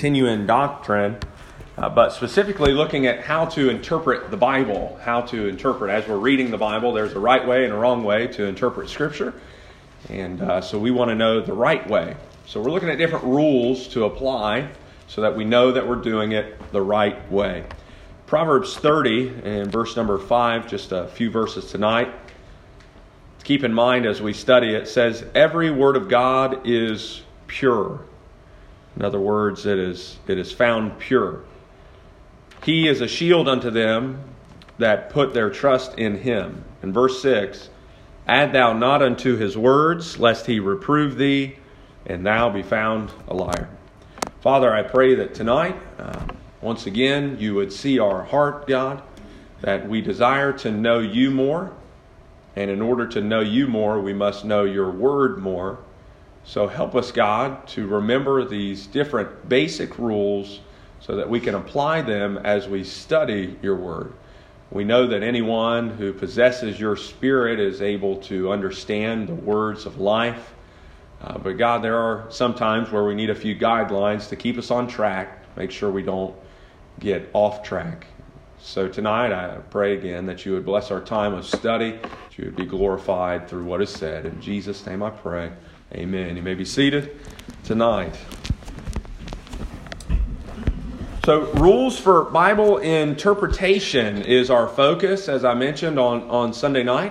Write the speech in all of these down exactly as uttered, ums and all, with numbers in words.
continuing doctrine, uh, but specifically looking at how to interpret the Bible, how to interpret. As we're reading the Bible, there's a right way and a wrong way to interpret Scripture. And uh, so we want to know the right way. So we're looking at different rules to apply so that we know that we're doing it the right way. Proverbs thirty and verse number five, just a few verses tonight. Keep in mind as we study, it says, every word of God is pure. In other words, it is, it is found pure. He is a shield unto them that put their trust in him. In verse six, add thou not unto his words, lest he reprove thee, and thou be found a liar. Father, I pray that tonight, uh, once again, you would see our heart, God, that we desire to know you more. And in order to know you more, we must know your word more. So help us, God, to remember these different basic rules so that we can apply them as we study your word. We know that anyone who possesses your spirit is able to understand the words of life. Uh, but God, there are some times where we need a few guidelines to keep us on track, make sure we don't get off track. So tonight I pray again that you would bless our time of study, that you would be glorified through what is said. In Jesus' name I pray. Amen. You may be seated tonight. So rules for Bible interpretation is our focus, as I mentioned, on, on Sunday night.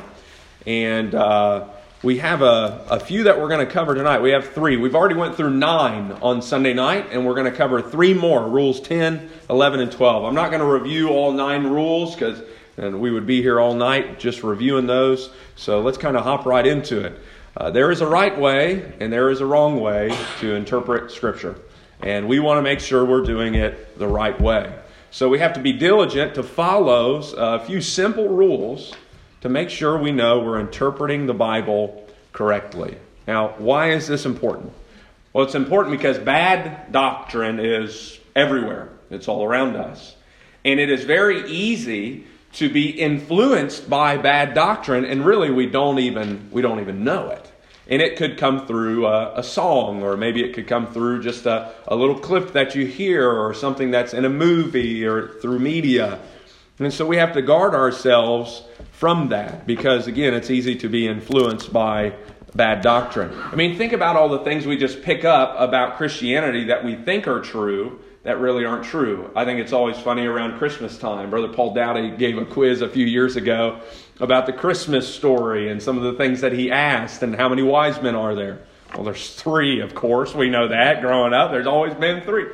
And uh, we have a, a few that we're going to cover tonight. We have three. We've already went through nine on Sunday night, and we're going to cover three more, rules ten, eleven, and twelve. I'm not going to review all nine rules because and we would be here all night just reviewing those. So let's kind of hop right into it. Uh, there is a right way and there is a wrong way to interpret Scripture. And we want to make sure we're doing it the right way. So we have to be diligent to follow a few simple rules to make sure we know we're interpreting the Bible correctly. Now, why is this important? Well, it's important because bad doctrine is everywhere. It's all around us. And it is very easy to be influenced by bad doctrine, and really we don't even we don't even know it. And it could come through a, a song, or maybe it could come through just a, a little clip that you hear, or something that's in a movie or through media. And so we have to guard ourselves from that, because again, it's easy to be influenced by bad doctrine. I mean, think about all the things we just pick up about Christianity that we think are true that really aren't true. I think it's always funny around Christmas time. Brother Paul Dowdy gave a quiz a few years ago about the Christmas story and some of the things that he asked and how many wise men are there. Well, there's three, of course. We know that growing up. There's always been three.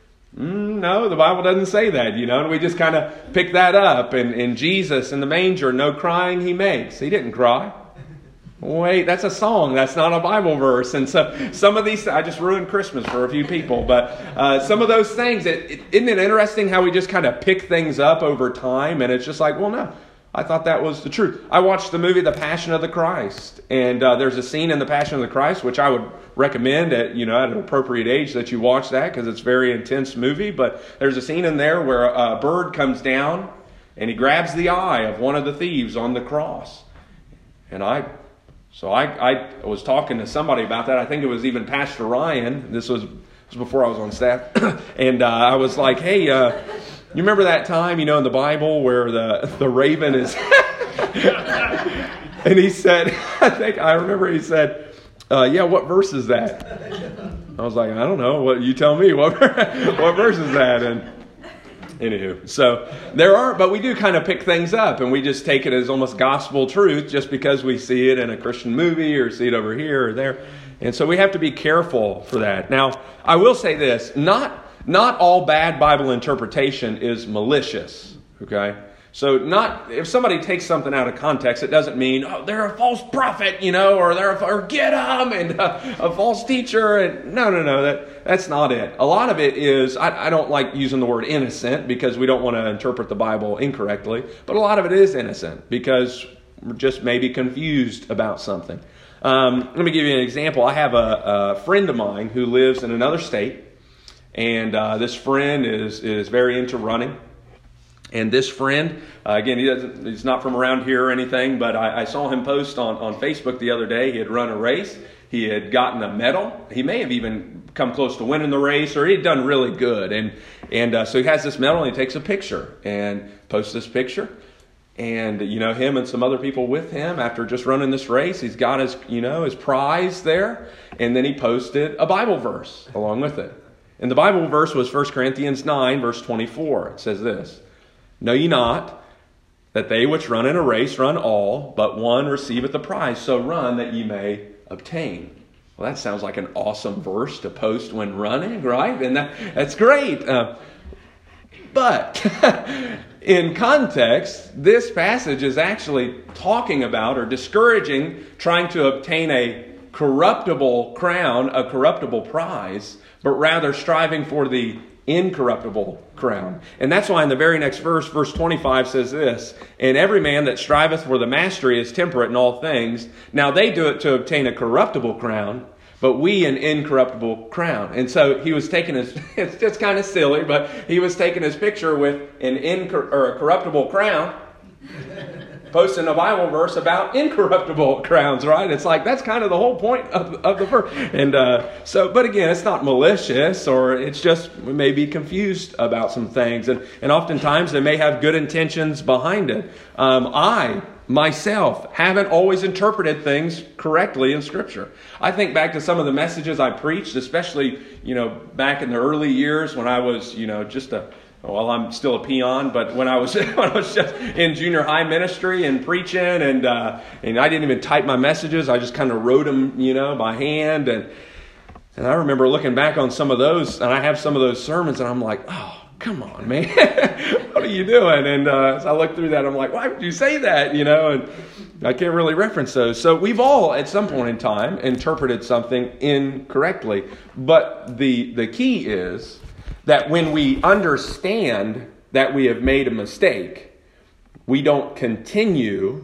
Mm, no, the Bible doesn't say that, you know, and we just kind of pick that up. And, and Jesus in the manger, no crying he makes. He didn't cry. Wait, that's a song. That's not a Bible verse. And so some of these, I just ruined Christmas for a few people. But uh, some of those things, it, it, isn't it interesting how we just kind of pick things up over time? And it's just like, well, no, I thought that was the truth. I watched the movie The Passion of the Christ. And uh, there's a scene in The Passion of the Christ, which I would recommend at, you know, at an appropriate age that you watch that, because it's a very intense movie. But there's a scene in there where a bird comes down and he grabs the eye of one of the thieves on the cross. And I... So I, I was talking to somebody about that. I think it was even Pastor Ryan. This was, this was before I was on staff. and uh, I was like, hey, uh, you remember that time, you know, in the Bible where the, the raven is... And he said, I think I remember he said, uh, yeah, what verse is that? I was like, I don't know. What you tell me. What, what verse is that? And anywho, so there are, but we do kind of pick things up and we just take it as almost gospel truth just because we see it in a Christian movie or see it over here or there. And so we have to be careful for that. Now, I will say this, not, not all bad Bible interpretation is malicious, okay? So not, if somebody takes something out of context, it doesn't mean, oh, they're a false prophet, you know, or they're a, or get them, and a, a false teacher. And no, no, no, that that's not it. A lot of it is, I, I don't like using the word innocent because we don't want to interpret the Bible incorrectly, but a lot of it is innocent because we're just maybe confused about something. Um, let me give you an example. I have a, a friend of mine who lives in another state, and uh, this friend is is very into running. And this friend, uh, again, he doesn't, he's not from around here or anything, but I, I saw him post on, on Facebook the other day. He had run a race, he had gotten a medal. He may have even come close to winning the race, or he'd done really good. And and uh, so he has this medal, and he takes a picture and posts this picture. And, you know, him and some other people with him, after just running this race, he's got his, you know, his prize there. And then he posted a Bible verse along with it. And the Bible verse was First Corinthians nine, verse twenty-four. It says this: "Know ye not that they which run in a race run all, but one receiveth the prize? So run that ye may obtain." Well, that sounds like an awesome verse to post when running, right? And that, that's great. Uh, but in context, this passage is actually talking about or discouraging trying to obtain a corruptible crown, a corruptible prize, but rather striving for the incorruptible crown. And that's why in the very next verse, verse twenty-five says this: "And every man that striveth for the mastery is temperate in all things. Now they do it to obtain a corruptible crown, but we an incorruptible crown." And so he was taking his, it's just kind of silly, but he was taking his picture with an incor- or a corruptible crown, posting a Bible verse about incorruptible crowns, right? It's like, that's kind of the whole point of, of the verse. And uh, so, but again, it's not malicious, or it's just, we may be confused about some things. And, and oftentimes they may have good intentions behind it. Um, I, myself, haven't always interpreted things correctly in Scripture. I think back to some of the messages I preached, especially, you know, back in the early years when I was, you know, just a, well, I'm still a peon, but when I was when I was just in junior high ministry and preaching, and uh, and I didn't even type my messages, I just kind of wrote them, you know, by hand. And and I remember looking back on some of those, and I have some of those sermons, and I'm like, oh, come on, man, what are you doing? And uh, as I look through that, I'm like, why would you say that, you know? And I can't really reference those. So we've all, at some point in time, interpreted something incorrectly. But the the key is that when we understand that we have made a mistake, we don't continue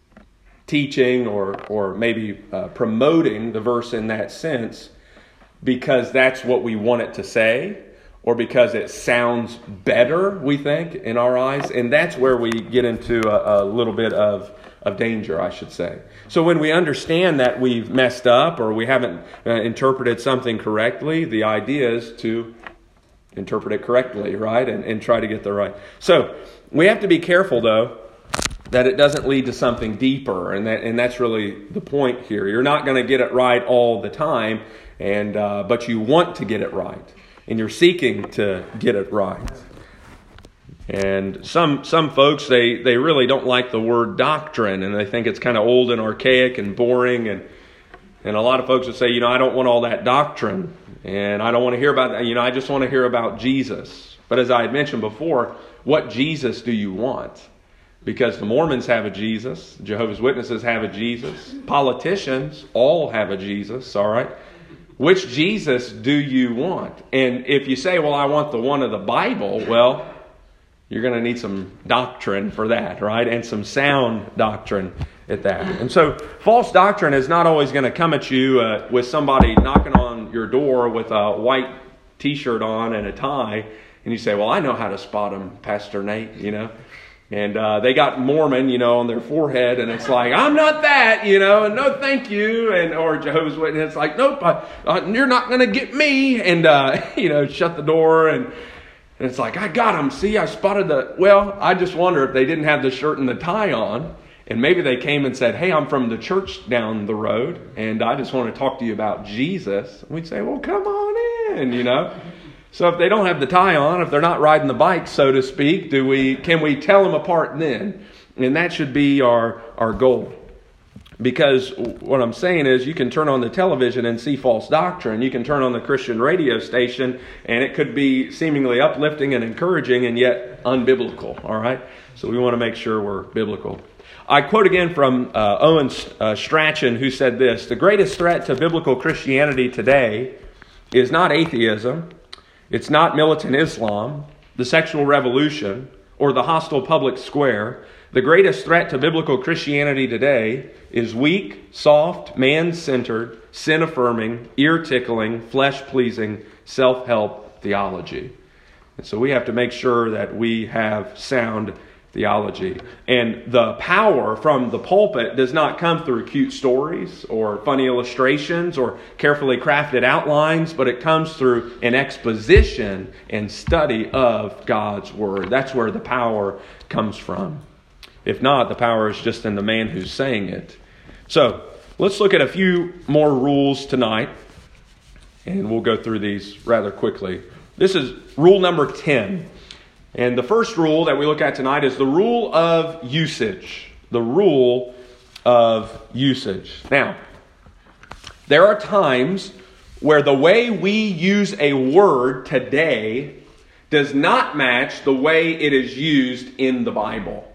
teaching or or maybe uh, promoting the verse in that sense because that's what we want it to say, or because it sounds better, we think, in our eyes. And that's where we get into a, a little bit of, of danger, I should say. So when we understand that we've messed up or we haven't uh, interpreted something correctly, the idea is to interpret it correctly, right? And, and try to get the right. So we have to be careful, though, that it doesn't lead to something deeper. And that and that's really the point here. You're not going to get it right all the time, and uh, but you want to get it right. And you're seeking to get it right. And some some folks, they, they really don't like the word doctrine, and they think it's kind of old and archaic and boring. And and a lot of folks would say, you know, I don't want all that doctrine. And I don't want to hear about that. You know, I just want to hear about Jesus. But as I had mentioned before, what Jesus do you want? Because the Mormons have a Jesus. Jehovah's Witnesses have a Jesus. Politicians all have a Jesus, all right? Which Jesus do you want? And if you say, well, I want the one of the Bible, well, you're going to need some doctrine for that, right? And some sound doctrine at that. And so false doctrine is not always going to come at you uh, with somebody knocking on your door with a white t-shirt on and a tie. And you say, well, I know how to spot them, Pastor Nate, you know. And uh, they got Mormon, you know, on their forehead. And it's like, I'm not that, you know, and no thank you. And or Jehovah's Witness, it's like, nope, I, uh, you're not going to get me. And, uh, you know, shut the door. And, and it's like, I got them. See, I spotted the, well, I just wonder if they didn't have the shirt and the tie on. And maybe they came and said, hey, I'm from the church down the road, and I just want to talk to you about Jesus. And we'd say, well, come on in, you know. So if they don't have the tie on, if they're not riding the bike, so to speak, do we can we tell them apart then? And that should be our, our goal. Because what I'm saying is, you can turn on the television and see false doctrine. You can turn on the Christian radio station, and it could be seemingly uplifting and encouraging, and yet unbiblical, all right? So we want to make sure we're biblical. I quote again from uh, Owen uh, Strachan, who said this: the greatest threat to biblical Christianity today is not atheism, it's not militant Islam, the sexual revolution, or the hostile public square. The greatest threat to biblical Christianity today is weak, soft, man-centered, sin-affirming, ear-tickling, flesh-pleasing, self-help theology. And so we have to make sure that we have sound theology. And the power from the pulpit does not come through cute stories or funny illustrations or carefully crafted outlines, but it comes through an exposition and study of God's Word. That's where the power comes from. If not, the power is just in the man who's saying it. So, let's look at a few more rules tonight, and we'll go through these rather quickly. This is rule number ten. And the first rule that we look at tonight is the rule of usage. The rule of usage. Now, there are times where the way we use a word today does not match the way it is used in the Bible.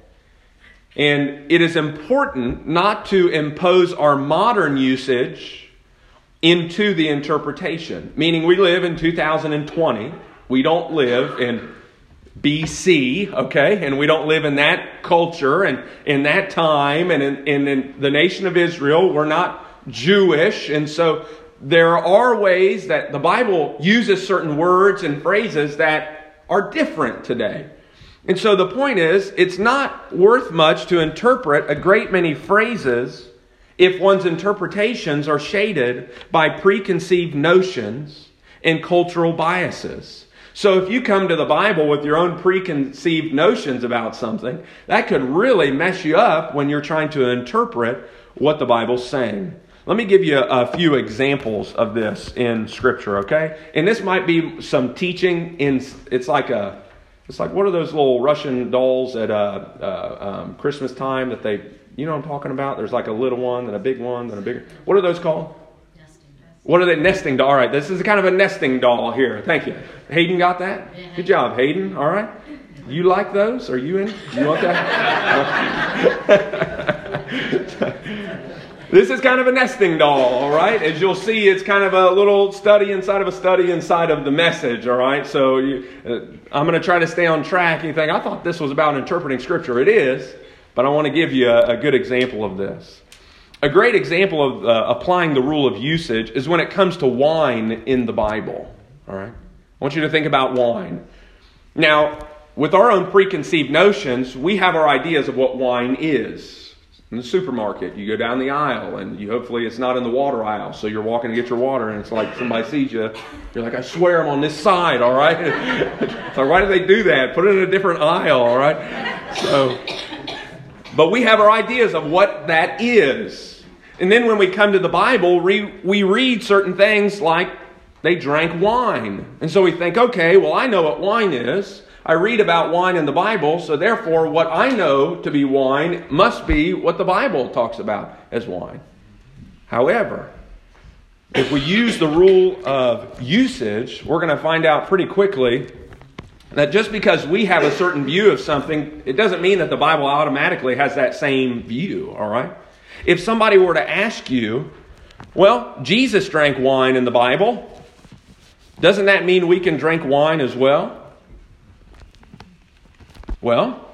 And it is important not to impose our modern usage into the interpretation. Meaning we live in two thousand twenty. We don't live in B C, okay? And we don't live in that culture and in that time and in, in, in the nation of Israel. We're not Jewish. And so there are ways that the Bible uses certain words and phrases that are different today. And so the point is, it's not worth much to interpret a great many phrases if one's interpretations are shaded by preconceived notions and cultural biases. So if you come to the Bible with your own preconceived notions about something, that could really mess you up when you're trying to interpret what the Bible's saying. Let me give you a, a few examples of this in Scripture, okay? And this might be some teaching in, it's like a, it's like, what are those little Russian dolls at uh, uh, um, Christmas time that they, you know what I'm talking about? There's like a little one, then a big one, then a bigger, what are those called? What are they? Nesting doll. All right, this is kind of a nesting doll here. Thank you. Hayden got that? Yeah. Good job, Hayden. All right. You like those? Are you in? You want that? This is kind of a nesting doll, all right? As you'll see, it's kind of a little study inside of a study inside of the message, all right? So you, uh, I'm going to try to stay on track. You think, I thought this was about interpreting Scripture. It is, but I want to give you a, a good example of this. A great example of uh, applying the rule of usage is when it comes to wine in the Bible. All right? I want you to think about wine. Now, with our own preconceived notions, we have our ideas of what wine is. In the supermarket, you go down the aisle, and you hopefully it's not in the water aisle. So you're walking to get your water, and it's like somebody sees you. You're like, I swear I'm on this side, all right? So why do they do that? Put it in a different aisle, all right? So, but we have our ideas of what that is. And then when we come to the Bible, we, we read certain things like they drank wine. And so we think, okay, well, I know what wine is. I read about wine in the Bible, so therefore what I know to be wine must be what the Bible talks about as wine. However, if we use the rule of usage, we're going to find out pretty quickly that just because we have a certain view of something, it doesn't mean that the Bible automatically has that same view, all right? If somebody were to ask you, well, Jesus drank wine in the Bible, doesn't that mean we can drink wine as well? Well,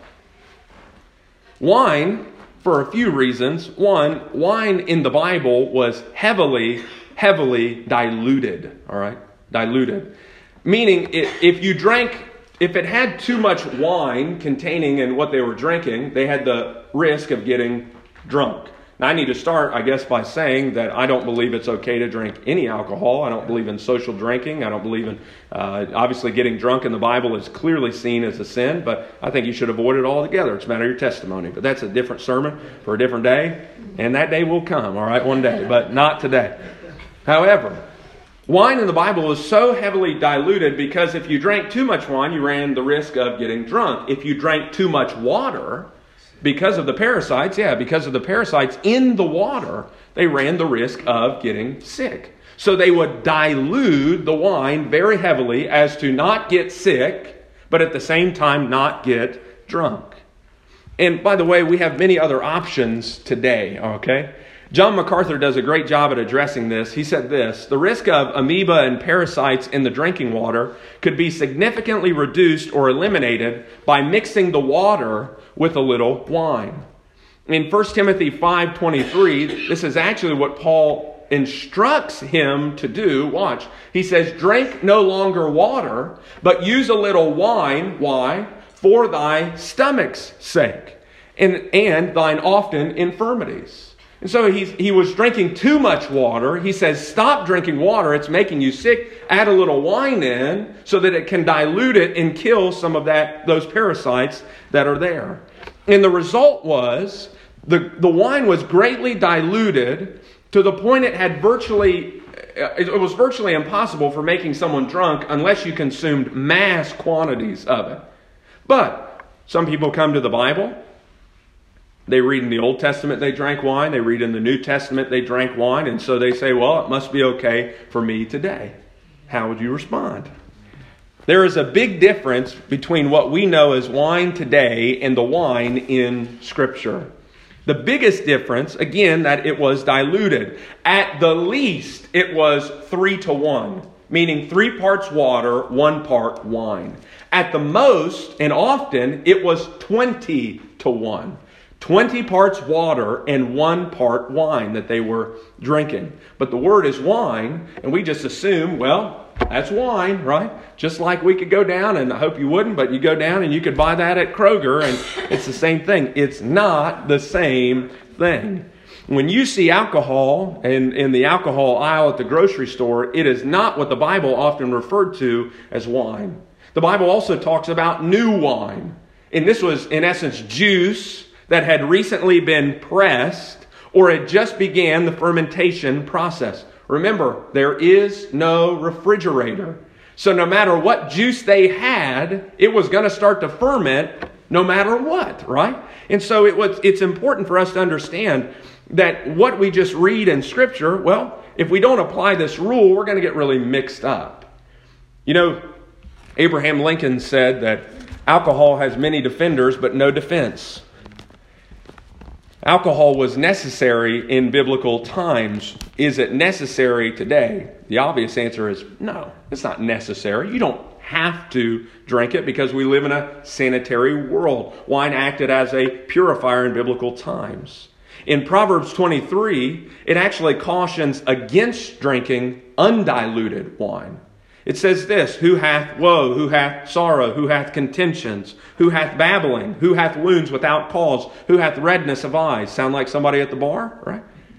wine, for a few reasons. One, wine in the Bible was heavily, heavily diluted, all right? Diluted. Meaning, if you drank, if it had too much wine containing in what they were drinking, they had the risk of getting drunk. Now, I need to start, I guess, by saying that I don't believe it's okay to drink any alcohol. I don't believe in social drinking. I don't believe in, uh, obviously, getting drunk in the Bible is clearly seen as a sin, but I think you should avoid it altogether. It's a matter of your testimony. But that's a different sermon for a different day, and that day will come, all right, one day, but not today. However, wine in the Bible is so heavily diluted because if you drank too much wine, you ran the risk of getting drunk. If you drank too much water, because of the parasites, yeah, because of the parasites in the water, they ran the risk of getting sick. So they would dilute the wine very heavily as to not get sick, but at the same time not get drunk. And by the way, we have many other options today, okay? John MacArthur does a great job at addressing this. He said this: the risk of amoeba and parasites in the drinking water could be significantly reduced or eliminated by mixing the water with a little wine. In First Timothy five twenty-three, this is actually what Paul instructs him to do. Watch. He says, drink no longer water, but use a little wine. Why? for thy stomach's sake, and, and thine often infirmities. And so he's, he was drinking too much water. He says, stop drinking water. It's making you sick. Add a little wine in so that it can dilute it and kill some of that those parasites that are there. And the result was the, the wine was greatly diluted to the point it had virtually, it was virtually impossible for making someone drunk unless you consumed mass quantities of it. But some people come to the Bible. They read in the Old Testament they drank wine. They read in the New Testament they drank wine. And so they say, well, it must be okay for me today. How would you respond? There is a big difference between what we know as wine today and the wine in Scripture. The biggest difference, again, that it was diluted. At the least, it was three to one, meaning three parts water, one part wine. At the most, and often, it was twenty to one. twenty parts water and one part wine that they were drinking. But the word is wine, and we just assume, well, that's wine, right? Just like we could go down, and I hope you wouldn't, but you go down and you could buy that at Kroger, and it's the same thing. It's not the same thing. When you see alcohol in, in the alcohol aisle at the grocery store, it is not what the Bible often referred to as wine. The Bible also talks about new wine. And this was, in essence, juice that had recently been pressed or had just began the fermentation process. Remember, there is no refrigerator. So no matter what juice they had, it was going to start to ferment no matter what, right? And so it was, it's important for us to understand that what we just read in Scripture, well, if we don't apply this rule, we're going to get really mixed up. You know, Abraham Lincoln said that alcohol has many defenders, but no defense. Alcohol was necessary in biblical times. Is it necessary today? The obvious answer is no, it's not necessary. You don't have to drink it because we live in a sanitary world. Wine acted as a purifier in biblical times. In Proverbs twenty-three, it actually cautions against drinking undiluted wine. It says this, who hath woe, who hath sorrow, who hath contentions, who hath babbling, who hath wounds without cause, who hath redness of eyes. Sound like somebody at the bar, right?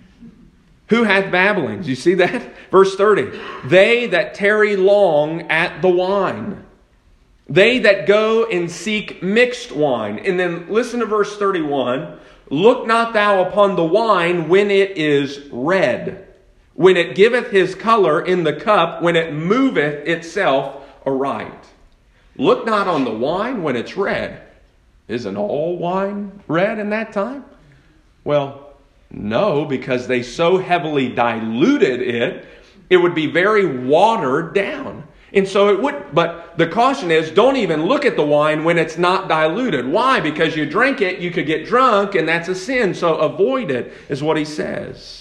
Who hath babblings? You see that? Verse thirty, they that tarry long at the wine, they that go and seek mixed wine. And then listen to verse thirty-one, look not thou upon the wine when it is red, when it giveth his color in the cup, when it moveth itself aright. Look not on the wine when it's red. Isn't all wine red in that time? Well, no, because they so heavily diluted it, it would be very watered down. And so it would, but the caution is, don't even look at the wine when it's not diluted. Why? Because you drink it, you could get drunk, and that's a sin. So avoid it, is what he says.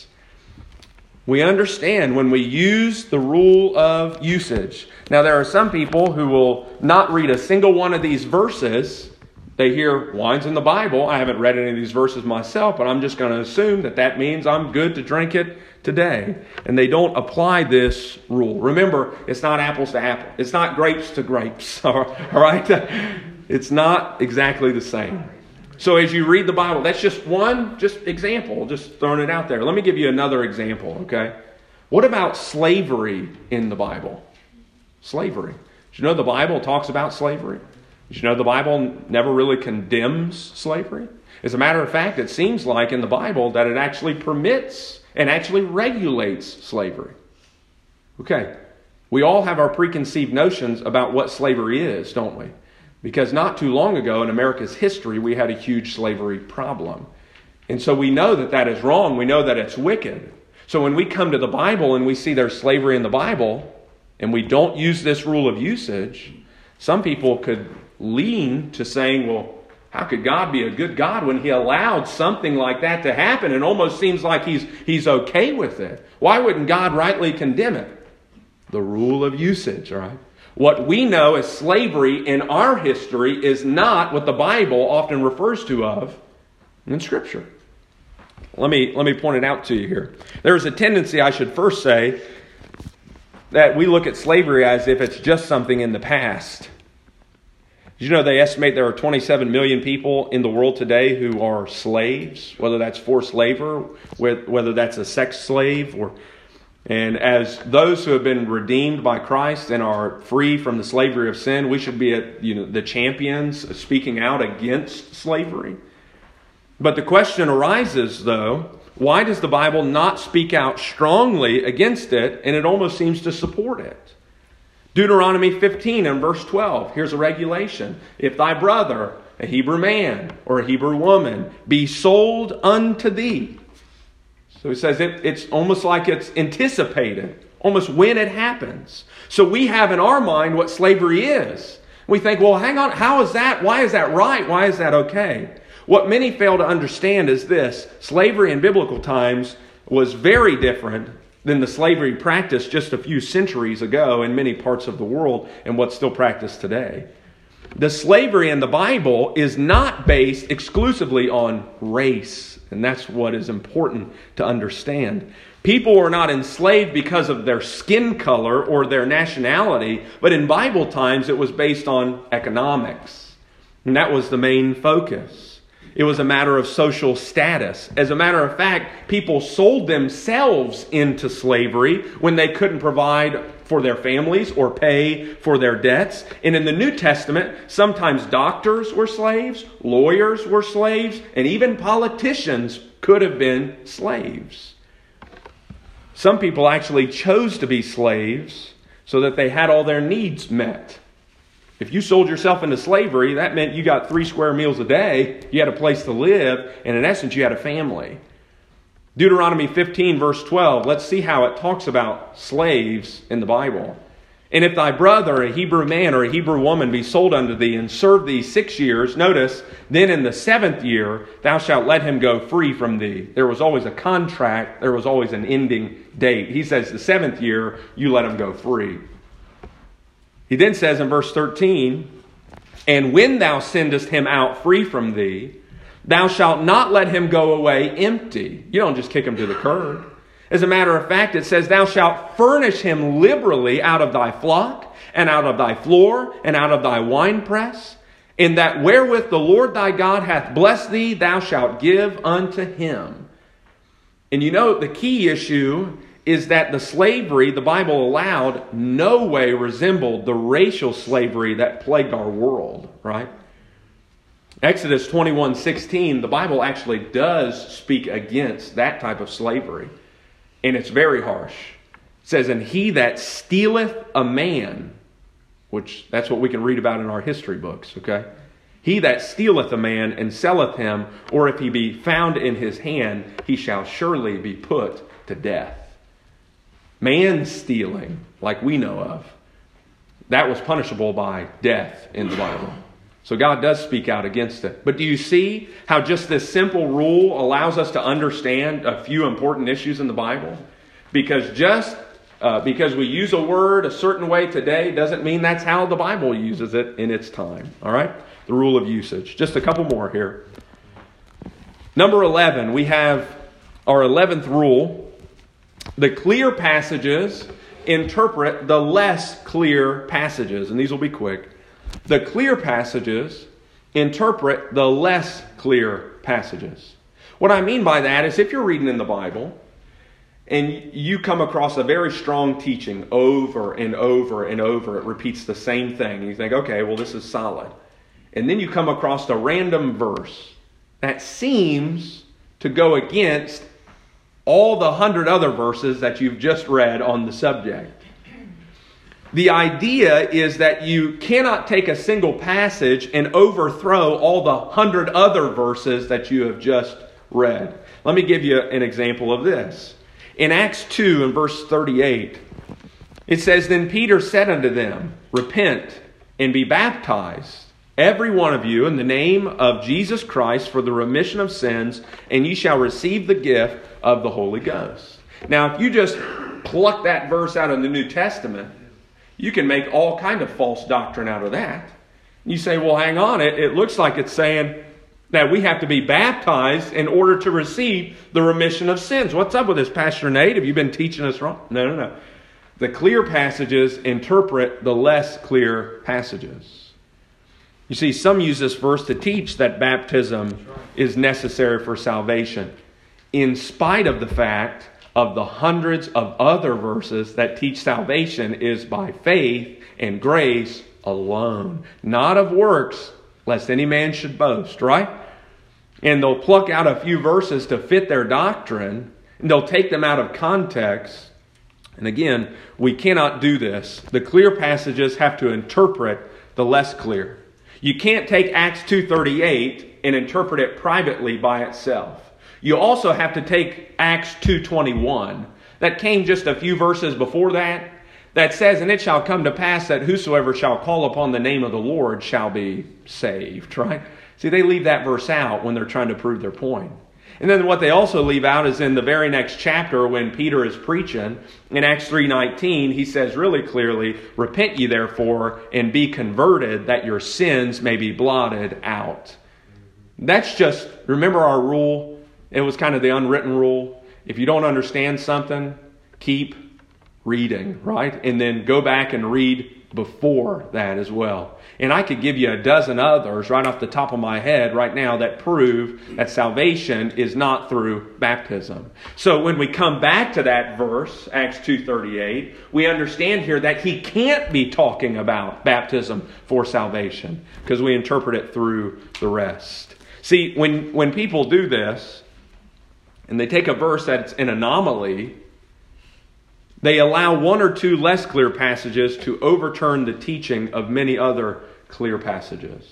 We understand when we use the rule of usage. Now, there are some people who will not read a single one of these verses. They hear wine's in the Bible. I haven't read any of these verses myself, but I'm just going to assume that that means I'm good to drink it today. And they don't apply this rule. Remember, it's not apples to apple. It's not grapes to grapes. All right? It's not exactly the same. So as you read the Bible, that's just one just example, just throwing it out there. Let me give you another example, okay? What about slavery in the Bible? Slavery. Did you know the Bible talks about slavery? Did you know the Bible never really condemns slavery? As a matter of fact, it seems like in the Bible that it actually permits and actually regulates slavery. Okay, we all have our preconceived notions about what slavery is, don't we? Because not too long ago in America's history, we had a huge slavery problem. And so we know that that is wrong. We know that it's wicked. So when we come to the Bible and we see there's slavery in the Bible, and we don't use this rule of usage, some people could lean to saying, well, how could God be a good God when He allowed something like that to happen? It almost seems like He's, he's okay with it. Why wouldn't God rightly condemn it? The rule of usage, right? What we know as slavery in our history is not what the Bible often refers to of in Scripture. Let me, let me point it out to you here. There's a tendency, I should first say, that we look at slavery as if it's just something in the past. Did you know they estimate there are twenty-seven million people in the world today who are slaves, whether that's forced labor, whether that's a sex slave, or and as those who have been redeemed by Christ and are free from the slavery of sin, we should be at, you know, the champions speaking out against slavery. But the question arises, though, why does the Bible not speak out strongly against it, and it almost seems to support it? Deuteronomy fifteen and verse twelve, here's a regulation. If thy brother, a Hebrew man or a Hebrew woman, be sold unto thee. So it says it, it's almost like it's anticipated, almost when it happens. So we have in our mind what slavery is. We think, well, hang on, how is that? Why is that right? Why is that okay? What many fail to understand is this. Slavery in biblical times was very different than the slavery practiced just a few centuries ago in many parts of the world and what's still practiced today. The slavery in the Bible is not based exclusively on race, and that's what is important to understand. People were not enslaved because of their skin color or their nationality, but in Bible times it was based on economics, and that was the main focus. It was a matter of social status. As a matter of fact, people sold themselves into slavery when they couldn't provide for their families or pay for their debts. And in the New Testament, sometimes doctors were slaves, lawyers were slaves, and even politicians could have been slaves. Some people actually chose to be slaves so that they had all their needs met. If you sold yourself into slavery, that meant you got three square meals a day, you had a place to live, and in essence, you had a family. Deuteronomy fifteen, verse twelve, let's see how it talks about slaves in the Bible. And if thy brother, a Hebrew man or a Hebrew woman, be sold unto thee and serve thee six years, notice, then in the seventh year thou shalt let him go free from thee. There was always a contract, there was always an ending date. He says the seventh year, you let him go free. He then says in verse thirteen, and when thou sendest him out free from thee, thou shalt not let him go away empty. You don't just kick him to the curb. As a matter of fact, it says, thou shalt furnish him liberally out of thy flock, and out of thy floor, and out of thy winepress, in that wherewith the Lord thy God hath blessed thee, thou shalt give unto him. And you know, the key issue is that the slavery the Bible allowed no way resembled the racial slavery that plagued our world, right? Exodus twenty-one sixteen, the Bible actually does speak against that type of slavery. And it's very harsh. It says, and he that stealeth a man, which that's what we can read about in our history books, okay? He that stealeth a man and selleth him, or if he be found in his hand, he shall surely be put to death. Man stealing, like we know of, that was punishable by death in the Bible. So God does speak out against it. But do you see how just this simple rule allows us to understand a few important issues in the Bible? Because just uh, because we use a word a certain way today doesn't mean that's how the Bible uses it in its time. All right? The rule of usage. Just a couple more here. Number eleven, we have our eleventh rule. The clear passages interpret the less clear passages. And these will be quick. The clear passages interpret the less clear passages. What I mean by that is if you're reading in the Bible and you come across a very strong teaching over and over and over, it repeats the same thing. And you think, okay, well, this is solid. And then you come across a random verse that seems to go against all the hundred other verses that you've just read on the subject. The idea is that you cannot take a single passage and overthrow all the hundred other verses that you have just read. Let me give you an example of this. In Acts two and verse thirty-eight, it says, then Peter said unto them, repent and be baptized, every one of you, in the name of Jesus Christ for the remission of sins, and ye shall receive the gift of the Holy Ghost. Now, if you just pluck that verse out of the New Testament, you can make all kind of false doctrine out of that. You say, well, hang on, it, it looks like it's saying that we have to be baptized in order to receive the remission of sins. What's up with this, Pastor Nate? Have you been teaching us wrong? No, no, no. The clear passages interpret the less clear passages. You see, some use this verse to teach that baptism is necessary for salvation, in spite of the fact of the hundreds of other verses that teach salvation is by faith and grace alone, not of works, lest any man should boast, right? And they'll pluck out a few verses to fit their doctrine, and they'll take them out of context. And again, we cannot do this. The clear passages have to interpret the less clear. You can't take Acts two thirty-eight and interpret it privately by itself. You also have to take Acts two twenty-one, that came just a few verses before that, that says, "And it shall come to pass that whosoever shall call upon the name of the Lord shall be saved," right? See, they leave that verse out when they're trying to prove their point. And then what they also leave out is in the very next chapter when Peter is preaching, in Acts three nineteen, he says really clearly, "Repent ye therefore and be converted, that your sins may be blotted out." That's just, remember our rule? It was kind of the unwritten rule. If you don't understand something, keep reading, right? And then go back and read before that as well. And I could give you a dozen others right off the top of my head right now that prove that salvation is not through baptism. So when we come back to that verse, Acts two thirty-eight, we understand here that he can't be talking about baptism for salvation because we interpret it through the rest. See, when, when people do this, and they take a verse that's an anomaly, they allow one or two less clear passages to overturn the teaching of many other clear passages.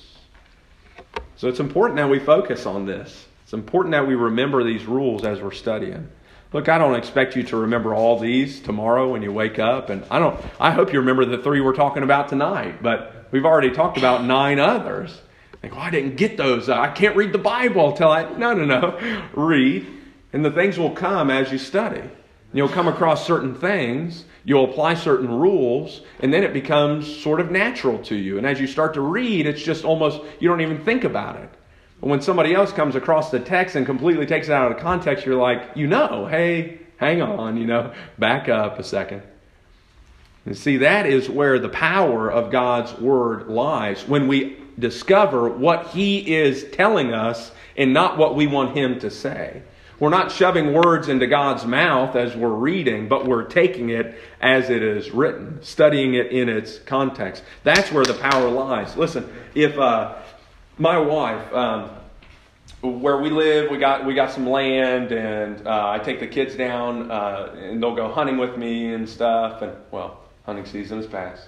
So it's important that we focus on this. It's important that we remember these rules as we're studying. Look, I don't expect you to remember all these tomorrow when you wake up. And I don't. I hope you remember the three we're talking about tonight. But we've already talked about nine others. Think, well, I didn't get those. I can't read the Bible till I... No, no, no. Read. And the things will come as you study. You'll come across certain things, you'll apply certain rules, and then it becomes sort of natural to you. And as you start to read, it's just almost, you don't even think about it. But when somebody else comes across the text and completely takes it out of context, you're like, you know, hey, hang on, you know, back up a second. And see, that is where the power of God's Word lies, when we discover what He is telling us and not what we want Him to say. We're not shoving words into God's mouth as we're reading, but we're taking it as it is written, studying it in its context. That's where the power lies. Listen, if uh, my wife, um, where we live, we got we got some land, and uh, I take the kids down, uh, and they'll go hunting with me and stuff. And well, hunting season is past.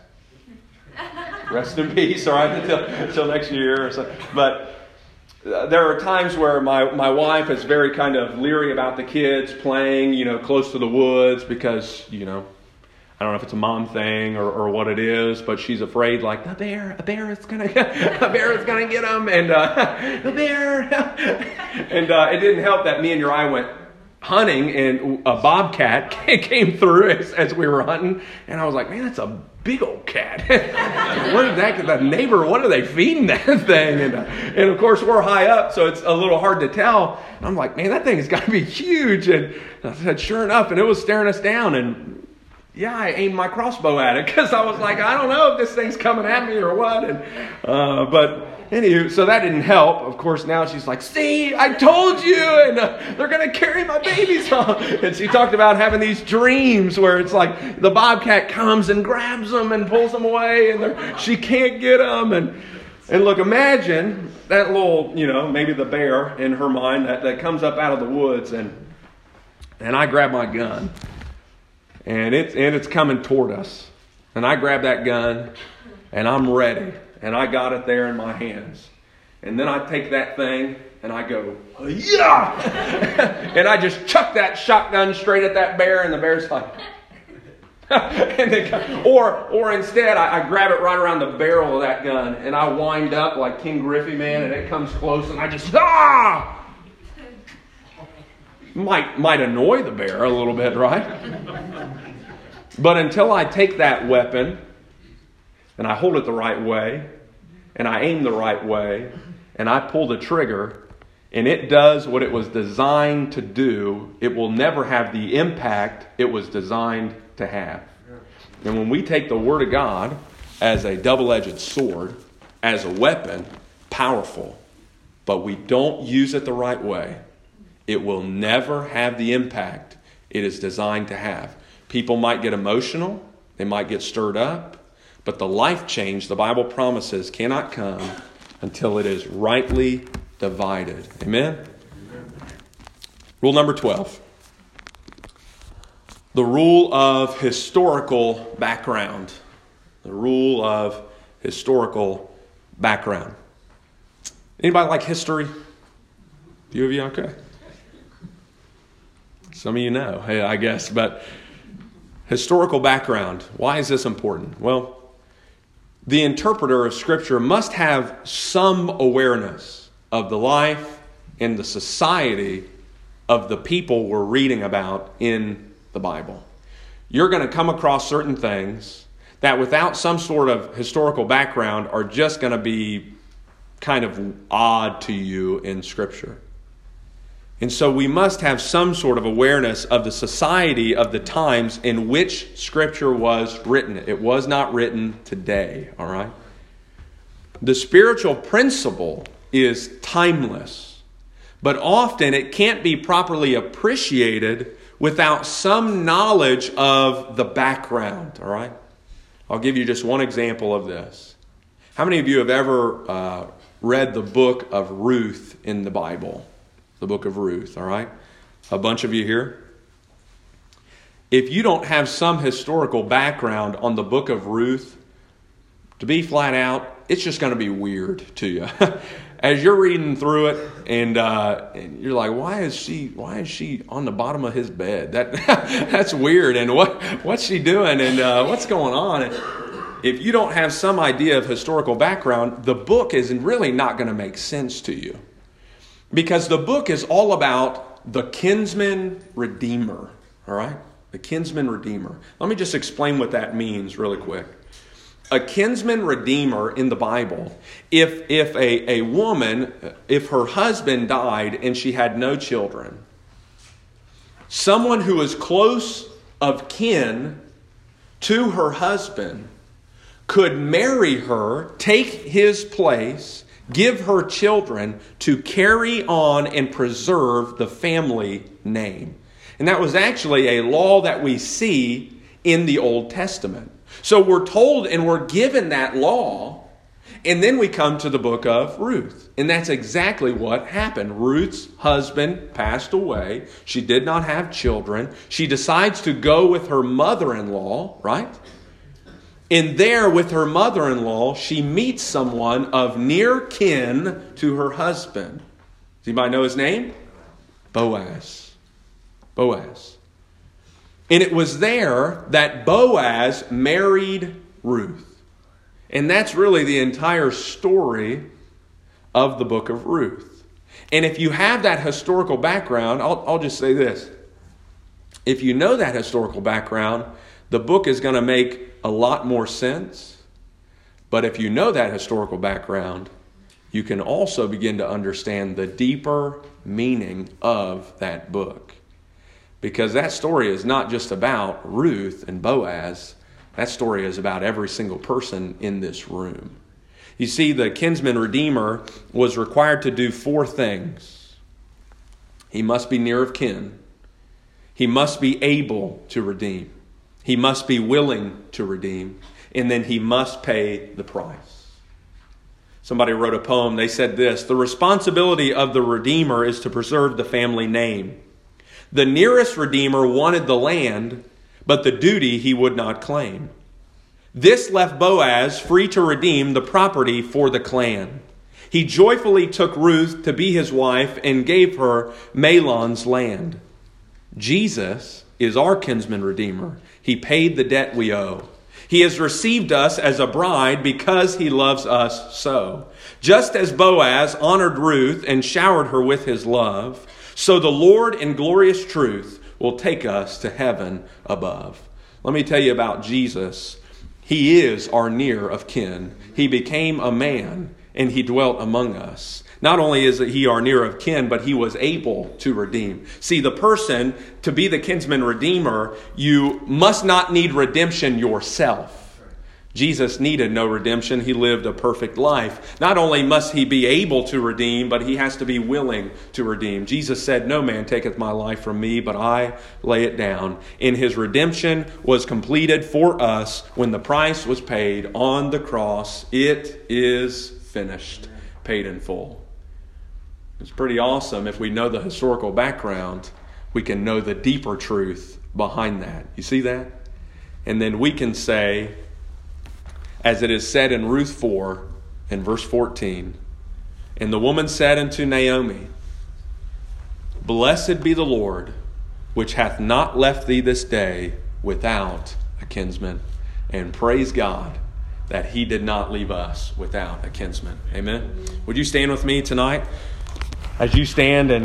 Rest in peace, all right, until, until next year or so. But there are times where my, my wife is very kind of leery about the kids playing, you know, close to the woods because, you know, I don't know if it's a mom thing or, or what it is, but she's afraid, like, a bear, a bear is gonna, a bear is gonna get them, and uh, a bear. And uh, it didn't help that me and Uriah went hunting, and a bobcat came through as, as we were hunting, and I was like, man, that's a big old cat. What is that? The neighbor, what are they feeding that thing? And, uh, and of course, we're high up, so it's a little hard to tell. And I'm like, man, that thing has got to be huge. And I said, sure enough, and it was staring us down. And yeah, I aimed my crossbow at it because I was like, I don't know if this thing's coming at me or what. And uh, but anywho, so that didn't help. Of course, now she's like, see, I told you, and uh, they're going to carry my babies off. And she talked about having these dreams where it's like the bobcat comes and grabs them and pulls them away, and she can't get them. And and look, imagine that little, you know, maybe the bear in her mind that, that comes up out of the woods, and and I grab my gun, and it's and it's coming toward us, and I grab that gun, and I'm ready. And I got it there in my hands. And then I take that thing and I go, yeah! And I just chuck that shotgun straight at that bear, and the bear's like... and then, or or instead, I, I grab it right around the barrel of that gun, and I wind up like King Griffey, man, and it comes close, and I just... ah! Might, might annoy the bear a little bit, right? But until I take that weapon... and I hold it the right way, and I aim the right way, and I pull the trigger, and it does what it was designed to do, it will never have the impact it was designed to have. And when we take the Word of God as a double-edged sword, as a weapon, powerful, but we don't use it the right way, it will never have the impact it is designed to have. People might get emotional, they might get stirred up, but the life change the Bible promises cannot come until it is rightly divided. Amen? Rule number twelve. The rule of historical background. The rule of historical background. Anybody like history? A few of you? Okay. Some of you know, hey, I guess. But historical background. Why is this important? Well, the interpreter of Scripture must have some awareness of the life and the society of the people we're reading about in the Bible. You're going to come across certain things that without some sort of historical background are just going to be kind of odd to you in Scripture. And so we must have some sort of awareness of the society of the times in which Scripture was written. It was not written today, all right? The spiritual principle is timeless, but often it can't be properly appreciated without some knowledge of the background, all right? I'll give you just one example of this. How many of you have ever uh, read the book of Ruth in the Bible? The book of Ruth, all right? A bunch of you here. If you don't have some historical background on the book of Ruth, to be flat out, it's just going to be weird to you. As you're reading through it, and, uh, and you're like, why is she? Why is she on the bottom of his bed? That that's weird. And what what's she doing? And uh, what's going on? And if you don't have some idea of historical background, the book is really not going to make sense to you. Because the book is all about the kinsman redeemer, all right? The kinsman redeemer. Let me just explain what that means really quick. A kinsman redeemer in the Bible, if, if a, a woman, if her husband died and she had no children, someone who is close of kin to her husband could marry her, take his place, give her children to carry on and preserve the family name. And that was actually a law that we see in the Old Testament. So we're told and we're given that law, and then we come to the book of Ruth. And that's exactly what happened. Ruth's husband passed away. She did not have children. She decides to go with her mother-in-law, right? And there with her mother-in-law, she meets someone of near kin to her husband. Does anybody know his name? Boaz. Boaz. And it was there that Boaz married Ruth. And that's really the entire story of the book of Ruth. And if you have that historical background, I'll, I'll just say this. If you know that historical background, the book is going to make a lot more sense. But if you know that historical background, you can also begin to understand the deeper meaning of that book. Because that story is not just about Ruth and Boaz. That story is about every single person in this room. You see, the kinsman redeemer was required to do four things. He must be near of kin. He must be able to redeem. He must be willing to redeem. And then he must pay the price. Somebody wrote a poem. They said this: the responsibility of the redeemer is to preserve the family name. The nearest redeemer wanted the land, but the duty he would not claim. This left Boaz free to redeem the property for the clan. He joyfully took Ruth to be his wife and gave her Mahlon's land. Jesus is our kinsman redeemer. He paid the debt we owe. He has received us as a bride because he loves us so. Just as Boaz honored Ruth and showered her with his love, so the Lord in glorious truth will take us to heaven above. Let me tell you about Jesus. He is our near of kin. He became a man and he dwelt among us. Not only is he our near of kin, but he was able to redeem. See, the person, to be the kinsman redeemer, you must not need redemption yourself. Jesus needed no redemption. He lived a perfect life. Not only must he be able to redeem, but he has to be willing to redeem. Jesus said, "No man taketh my life from me, but I lay it down." And his redemption was completed for us when the price was paid on the cross. It is finished, paid in full. It's pretty awesome. If we know the historical background, we can know the deeper truth behind that. You see that? And then we can say, as it is said in Ruth four and verse fourteen, "And the woman said unto Naomi, Blessed be the Lord, which hath not left thee this day without a kinsman." And praise God that he did not leave us without a kinsman. Amen. Would you stand with me tonight? As you stand and